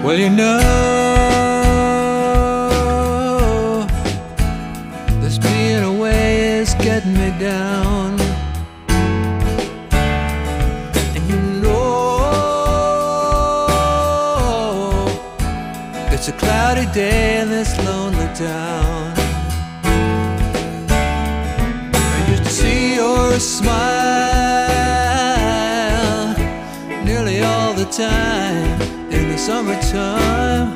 Well, you know, this being away is getting me down. And you know, it's a cloudy day in this lonely town. I used to see your smile nearly all the time in the summertime,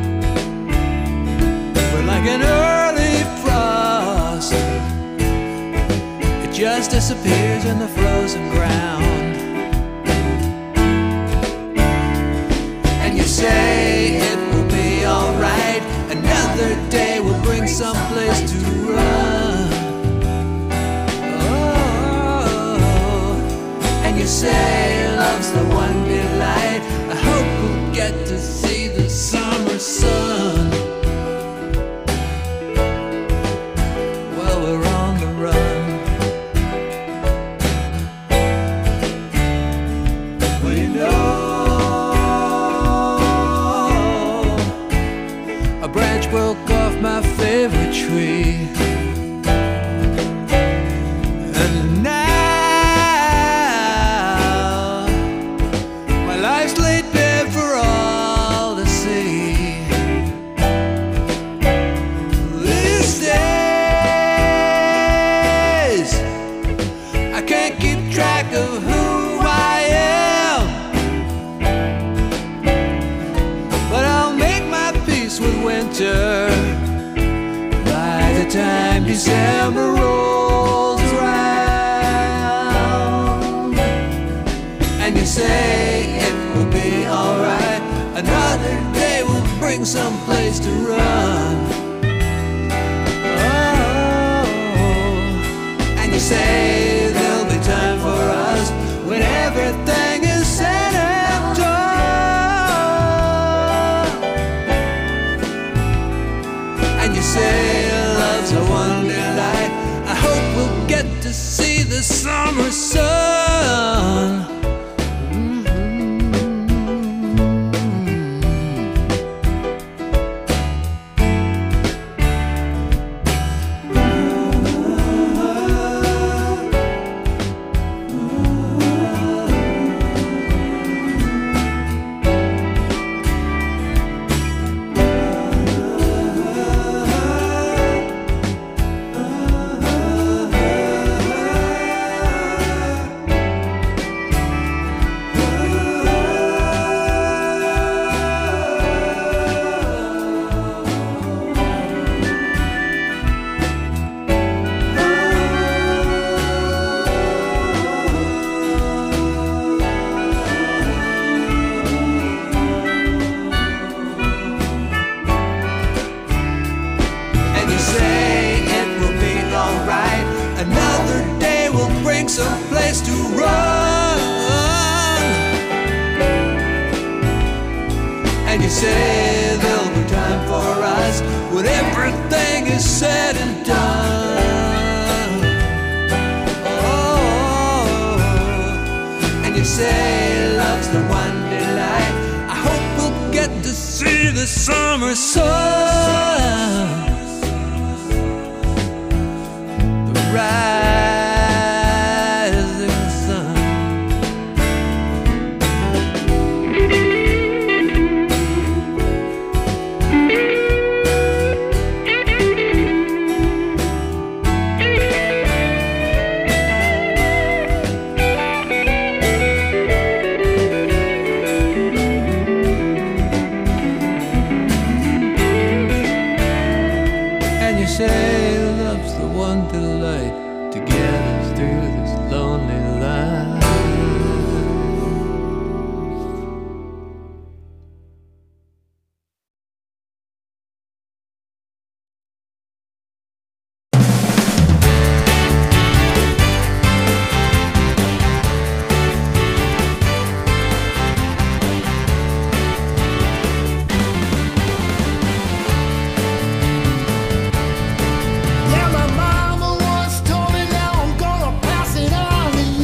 but like an early frost, it just disappears in the frozen ground. And you say it will be alright, another day will bring some place to run. Oh, and you say love's the one delight. I hope we'll get to see the summer sun. Well, we're on the run. Well, you know, a branch broke off my favorite tree, and now my life's laid bare for all to see. These days I can't keep track of who I am, but I'll make my peace with winter by the time December rolls around. And you say it will be alright, another day will bring some place to run. Oh, and you say there'll be time for us when everything is said and done. And you say love's a one delight. I hope we'll get to see the summer sun. Some place to run. And you say there'll be time for us when everything is said and done. Oh, and you say love's the one delight. I hope we'll get to see the summer sun. The rising sun. And you say love's the one delight to get us through this lonely life. Yeah, my mama once told me now I'm gonna pass it on to you.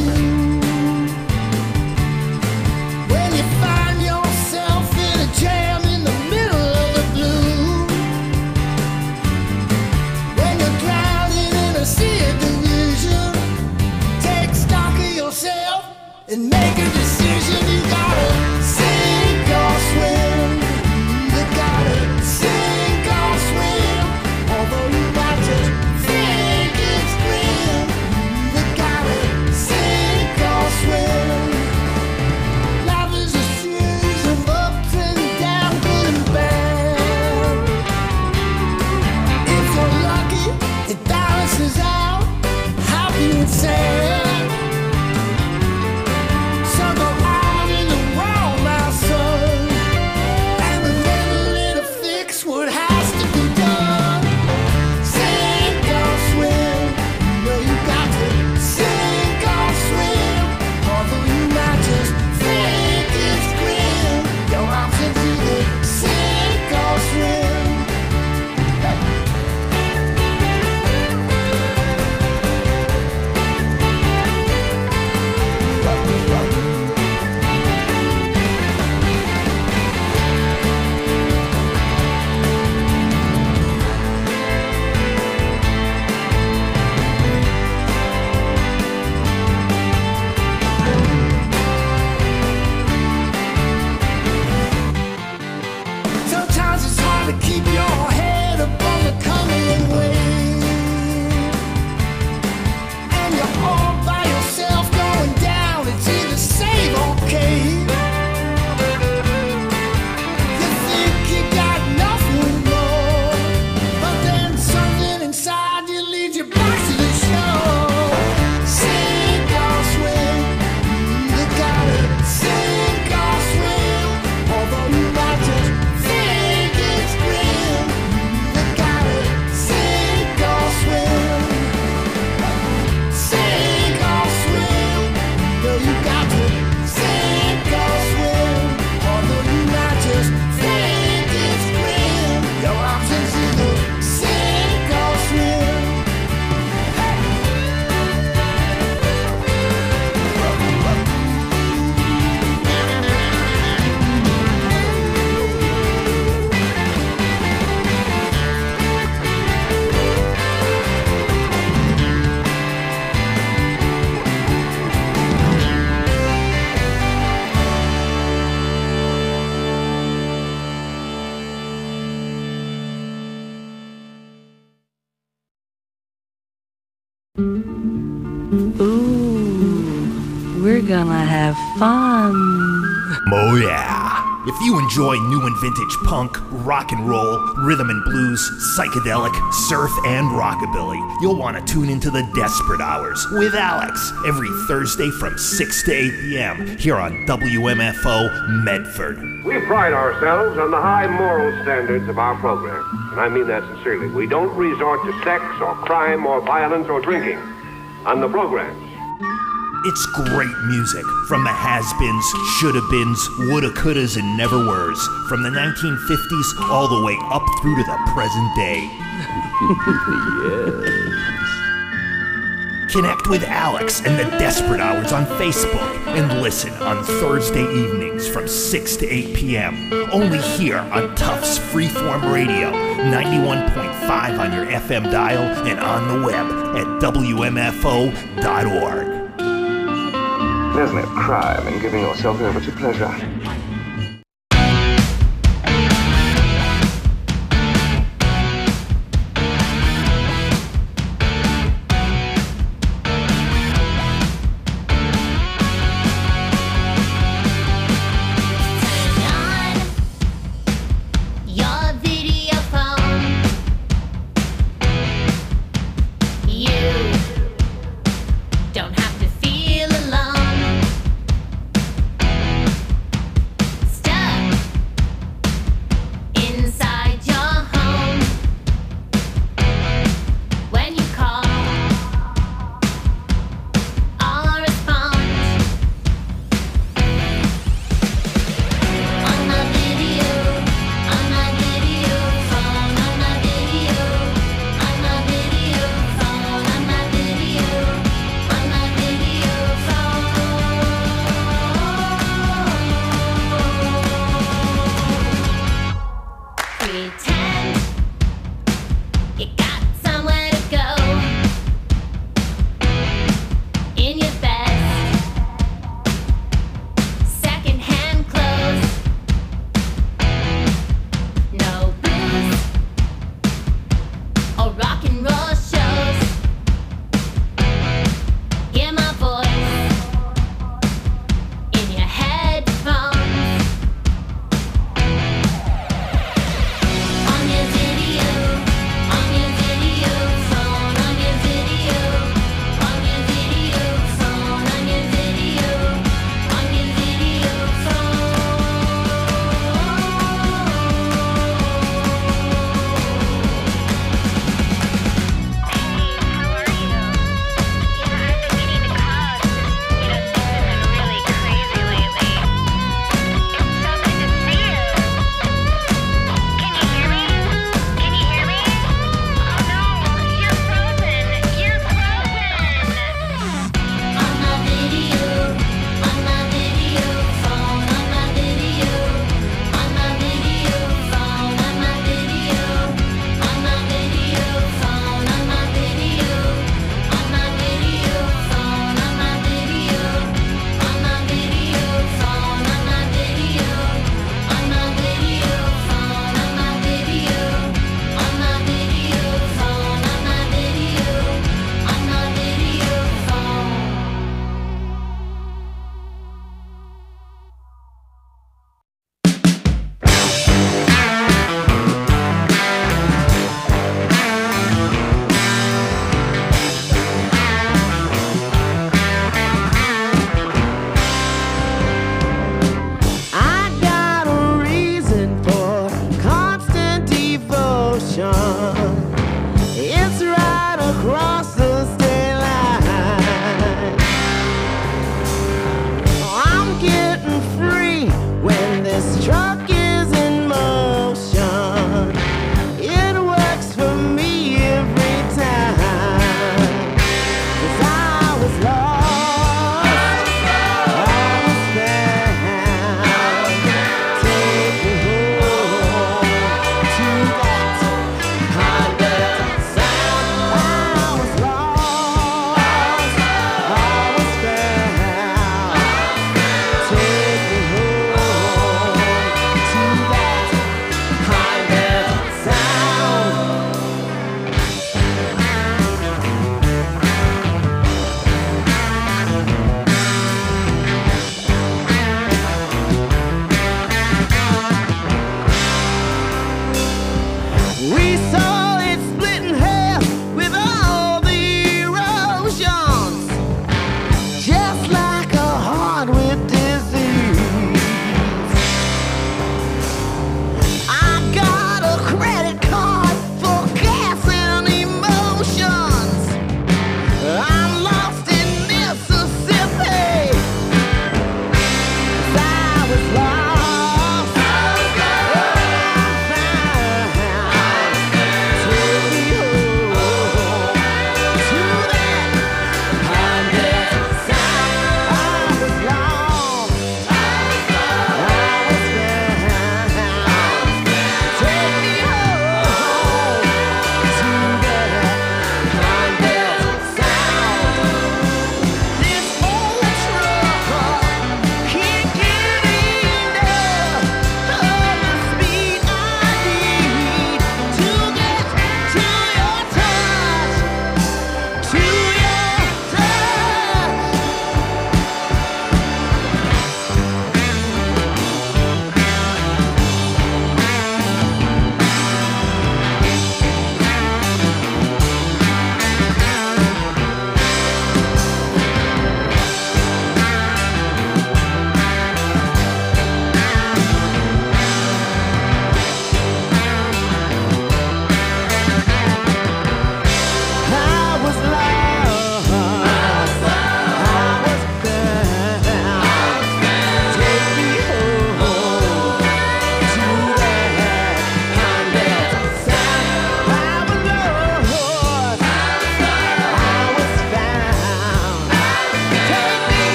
Ooh, we're gonna have fun. Oh yeah. If you enjoy new and vintage punk, rock and roll, rhythm and blues, psychedelic, surf, and rockabilly, you'll want to tune into the Desperate Hours with Alex every Thursday from 6 to 8 p.m. here on WMFO Medford. We pride ourselves on the high moral standards of our program, and I mean that sincerely. We don't resort to sex or crime or violence or drinking on the programs. It's great music from the has-beens, shoulda-beens, woulda, couldas, and never-weres, from the 1950s all the way up through to the present day. Yes. Connect with Alex and the Desperate Hours on Facebook and listen on Thursday evenings from 6 to 8 p.m. Only here on Tufts Freeform Radio, 91.5 on your FM dial and on the web at WMFO.org. There's no crime in giving yourself over to pleasure.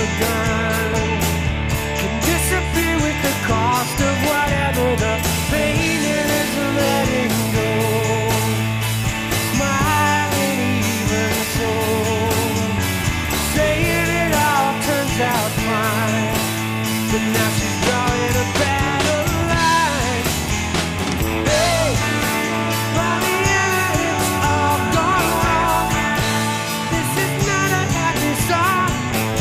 begun can disappear with the cost of whatever the pain is letting go. Smiling even so, saying it all turns out fine, but now she's drawing a battle line. Hey, by the end it's all gone wrong. This is not a happy song.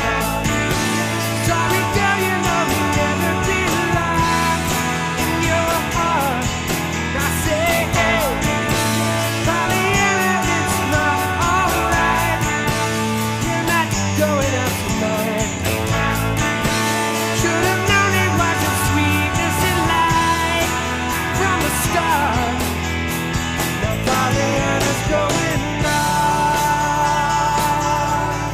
Sorry, girl, you know you never belong in your heart. I say, hey, by the end it's not alright. You're not going out tonight. Should have known it was a sweetness in life from the start. Now Pollyanna's going on.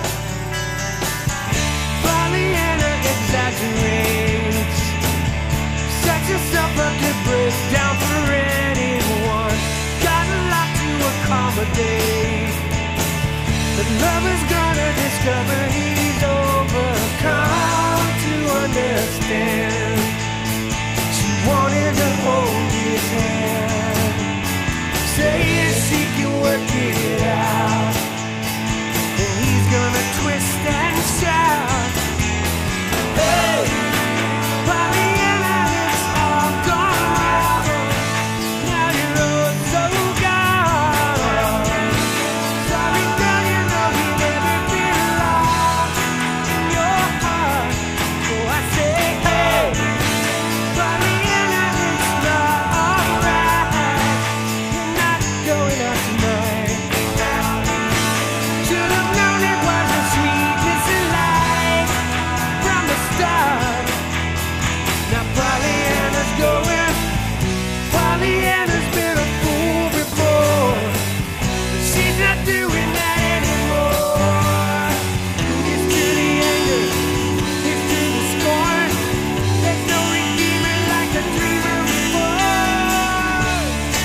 Pollyanna exaggerates, sets herself up to break down for anyone. Got a lot to accommodate, but lover's gonna discover he's overcome to understand. She wanted to hold his hand, saying she can work it out, and he's gonna twist and shout. Hey, Pollyanna, it's all gone wrong. Now you're oh so gone. Sorry, girl, you know he never belonged in your heart. So I say, hey, Pollyanna, it's not alright. You're not going out tonight. Should have known it was a sweetness in life from the start. Now Pollyanna's going. Pollyanna's been a fool before, but she's not doing that anymore. It's to the anger, it's to the scorn. There's no redeeming like the dreamer before.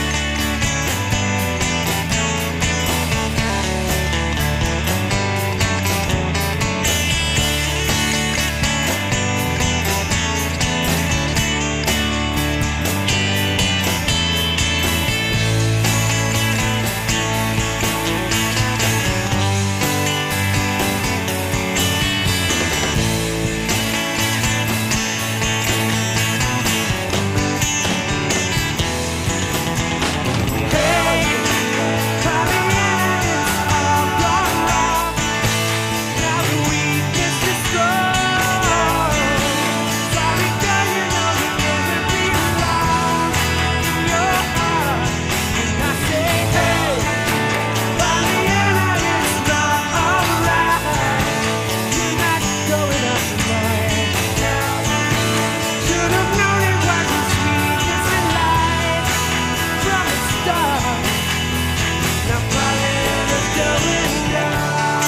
Hey, Pollyanna, it's all gone wrong. Now the weakness is strong. Sorry, girl, you know you never belong in your heart. And I say, hey, Pollyanna, it's not alright. You're not going out tonight. Should have known it was a sweetness in life from the start. Now Pollyanna's going down.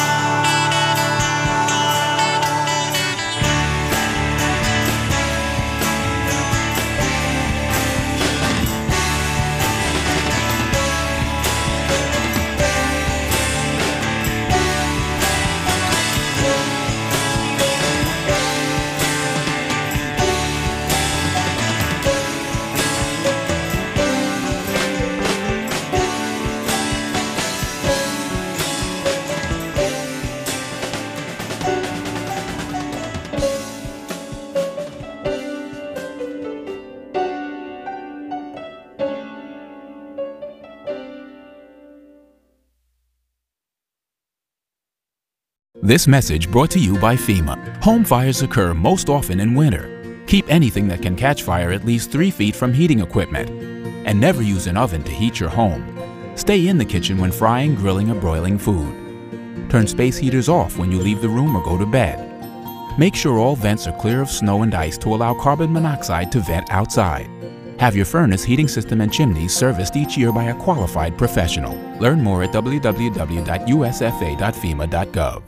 This message brought to you by FEMA. Home fires occur most often in winter. Keep anything that can catch fire at least 3 feet from heating equipment. And never use an oven to heat your home. Stay in the kitchen when frying, grilling, or broiling food. Turn space heaters off when you leave the room or go to bed. Make sure all vents are clear of snow and ice to allow carbon monoxide to vent outside. Have your furnace, heating system, and chimneys serviced each year by a qualified professional. Learn more at www.usfa.fema.gov.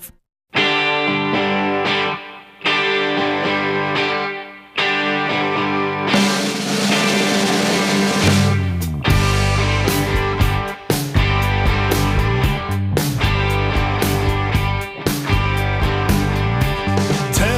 Tell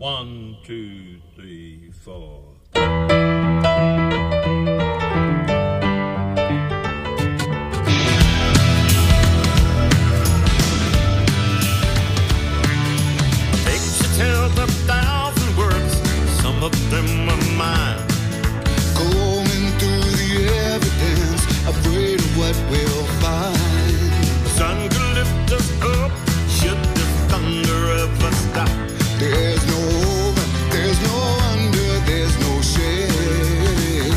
1, 2, 3, 4. Tells 1,000 words, some of them are mine. Going through the evidence, afraid of what we'll find. The sun could lift us up, should the thunder ever stop. There's no over, there's no under, there's no shame.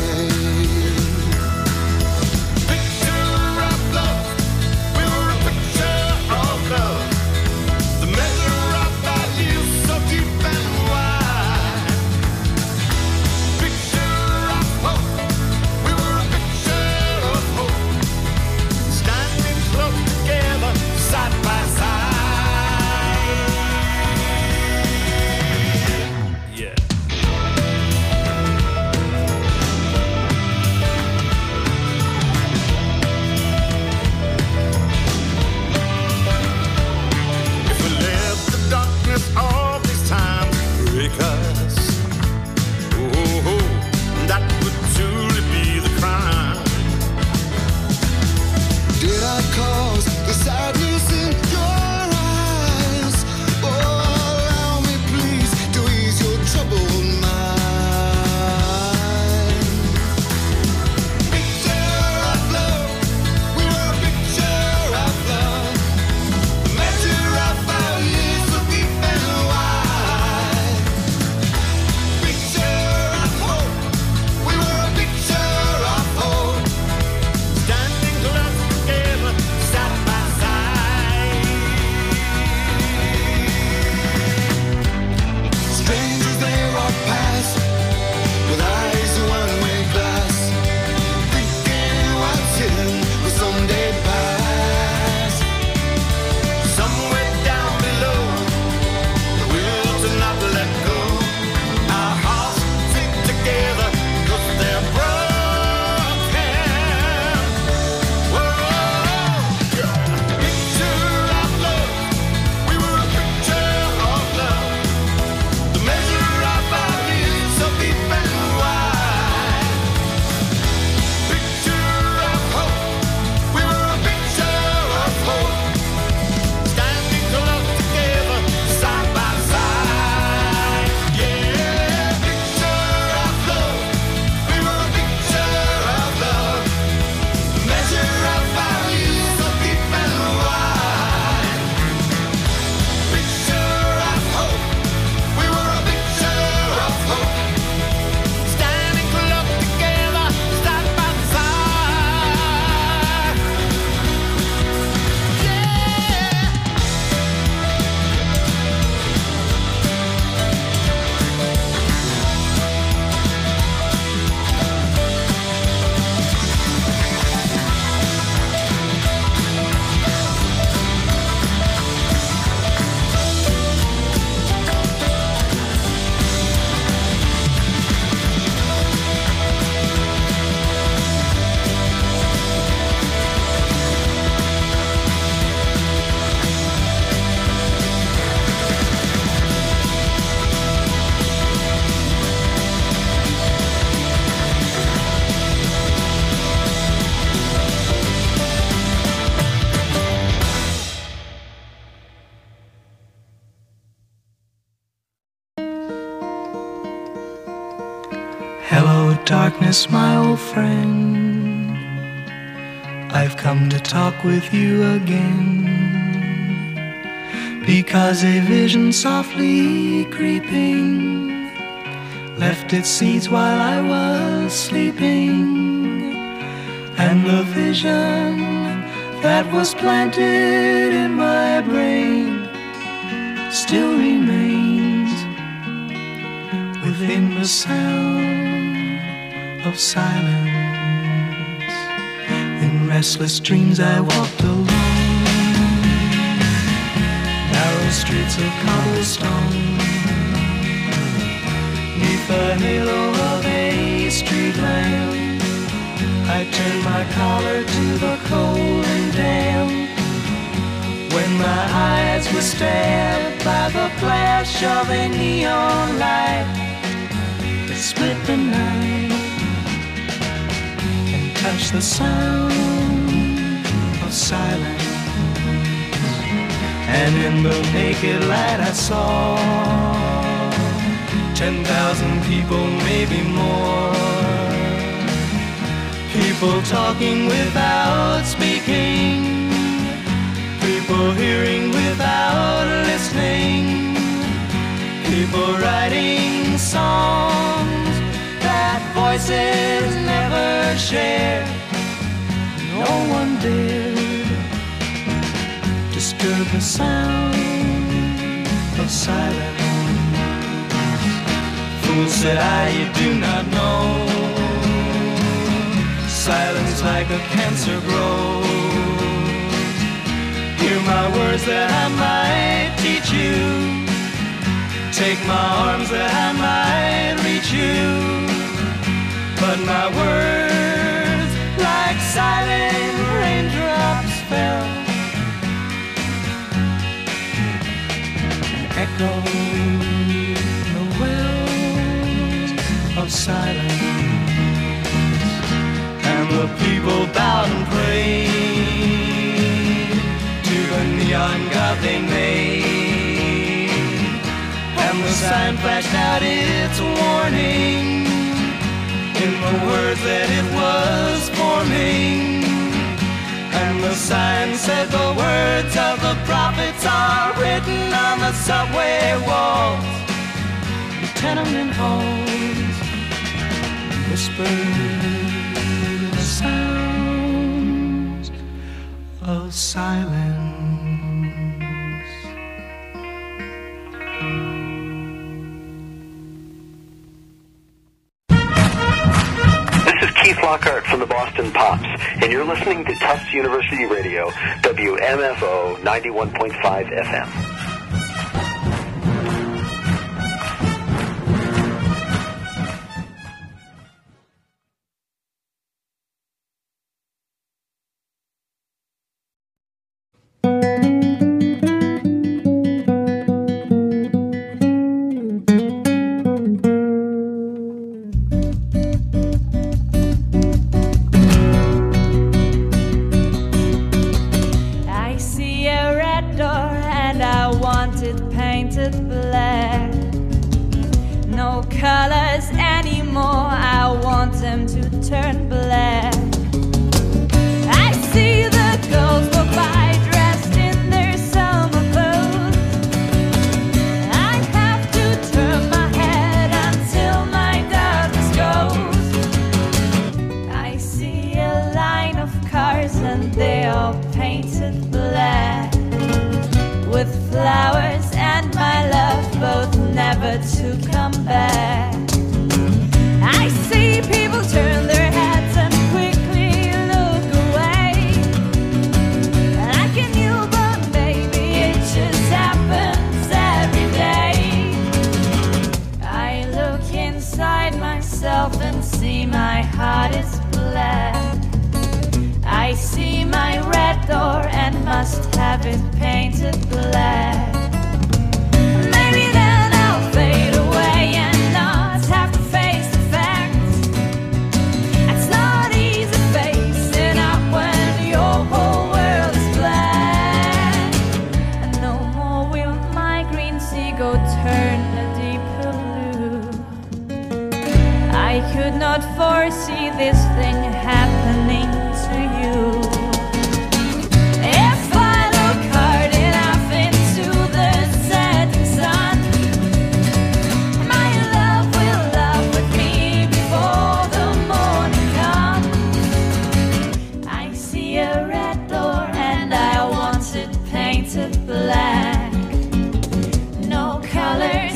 Picture of love, we were a picture of love. The measure of value so deep and wide. Picture of hope, we were a picture of hope. Standing close together, side by side. Yeah. If we let the darkness of these times break us, oh, that would truly be the crime. Did I cause the sadness in your eyes? Oh, allow me please to ease your troubled mind. Picture of love, we were a picture of love. The measure of our years so deep and wide. Picture of hope, we were a picture of hope. Standing close together, side by side. Strangers they walk past with eyes of one-way glass, thinking what's hidden will someday pass. Somewhere down below, the will to not let go. Our hearts sink together 'cause they're broken. Whoa, picture of love, we were a picture of love. The measure of our needs so deep and wide. Picture of hope, we were a picture of hope. Standing close together, side by side. Yeah, picture of love, we were a picture of love. Measure of value so deep and wide. Picture of hope, we were a picture of hope. Standing close together, side by side. Yeah. Hello, darkness, my old friend. I've come to talk with you again. Because a vision softly creeping left its seeds while I was sleeping. And the vision that was planted in my brain still remains within the sound of silence. In restless dreams I walked alone, narrow streets of cobblestone, neath the halo of a street lamp. I turned my collar to the cold and damp. When my eyes were stabbed by the flash flash of a neon light that split the night and touched the sound of silence. And in the naked light I saw 10,000 people, maybe more. People talking without speaking, people hearing without listening, people writing songs that voices never shared. No one dared disturb the sound of silence. Fool, said I, you do not know. Silence like a cancer grows. Hear my words that I might teach you. Take my arms that I might reach you. But my words, like silent raindrops, fell and echoed the wells of silence. And the people bowed and prayed to the neon god they made. And the sign flashed out its warning in the words that it was forming. And the sign said the words of the prophets are written on the subway walls, the tenement halls, whispered sounds of silence. This is Keith Lockhart from the Boston Pops, and you're listening to Tufts University Radio, WMFO 91.5 FM.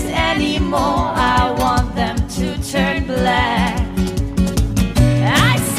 I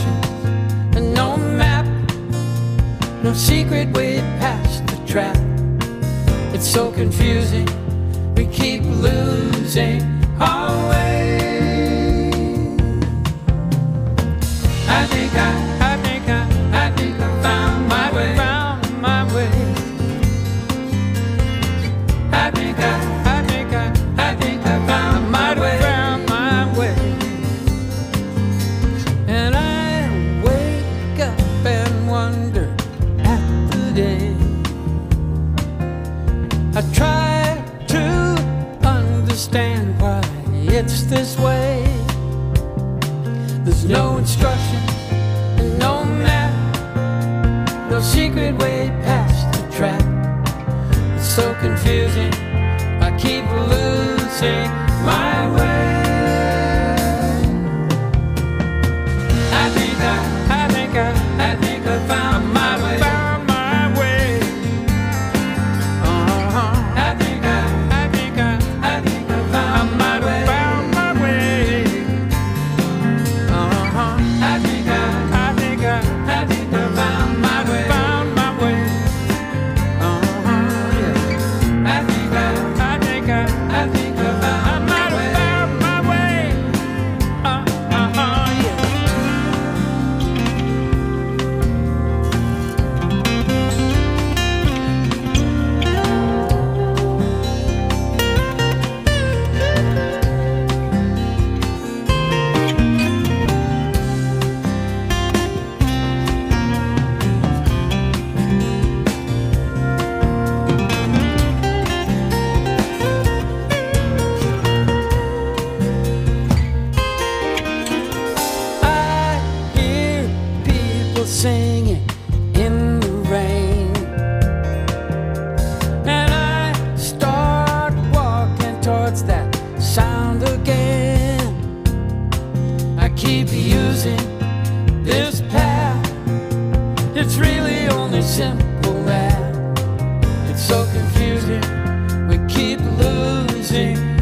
instructions and no map, no secret way past the trap. It's so confusing, we keep losing our way. I think I found my way. Found my way. I think I found my way. Found my way. And I wake up and wonder at the day. I try to understand why it's this way. There's no instruction and no map, no secret way past the trap. It's so confusing, I keep losing my way. I think I found my way. Found my way. I think I found my way. Found my way. I think I found my way. Found my way. Yeah. I think I found my way. Found my way. Yeah. I hear people singing in the rain, and I start walking towards that sound again. I keep using this path, it's really only simple math. It's so confusing, we keep losing